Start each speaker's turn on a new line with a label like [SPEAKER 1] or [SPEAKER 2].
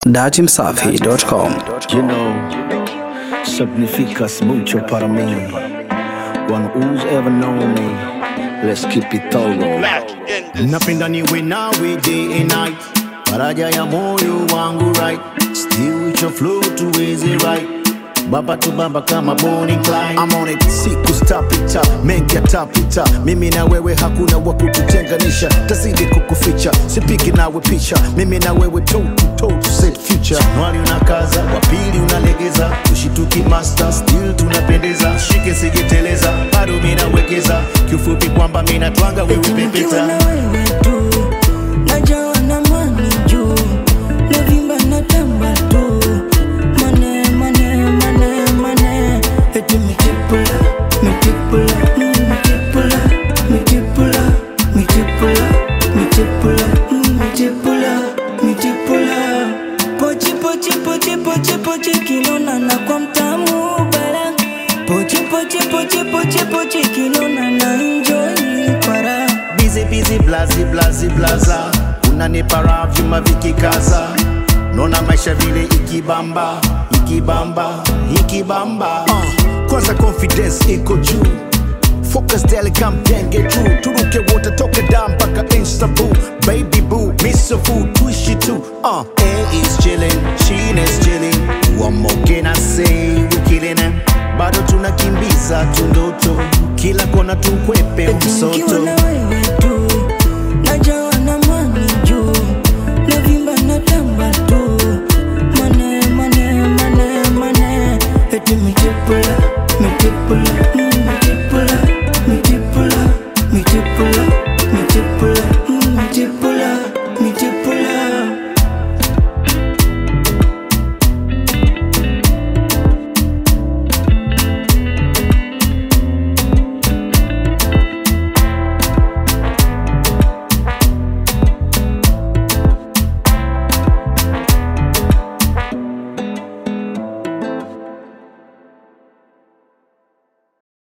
[SPEAKER 1] datimsafi.com.
[SPEAKER 2] You know, significas mucho para mí. One who's ever known me, let's keep it thorough. Napenda niwe nawe day and night, faraja ya moyo wangu right. Still with your flow tuweze right. Baba to baba kama Bonnie Clyde. I'm on it, siku stapita, mengi atapita. Mimi na wewe hakuna wa kututenganisha. Tazidi kukuficha, sipiki nawe picha. Mimi na wewe toe to set future. Mwali unakaza, wapili unalegeza. Ushituki master, still tunapendeza. Shike sigeteleza, bado mina wekeza. Kiufupi kwamba mina twanga wewe pepeta.
[SPEAKER 3] Pochi kinona na kwa mtamu bara. Pochi kinona na enjoy para.
[SPEAKER 2] Busy blaza. Unanipa raha vyuma vikikaza. Nona maisha vile ikibamba. Kwanza confidence iko juu. Focus daily campaign get through. Turuke wote toka down mpaka Istanbul. Baby boo, miss a food, twist you too. A is chillin', Sheena is chillin'. What more can I say? We killin' them. Bado tunakimbiza tundoto. Kila kona tukwepe msoto.
[SPEAKER 3] Najua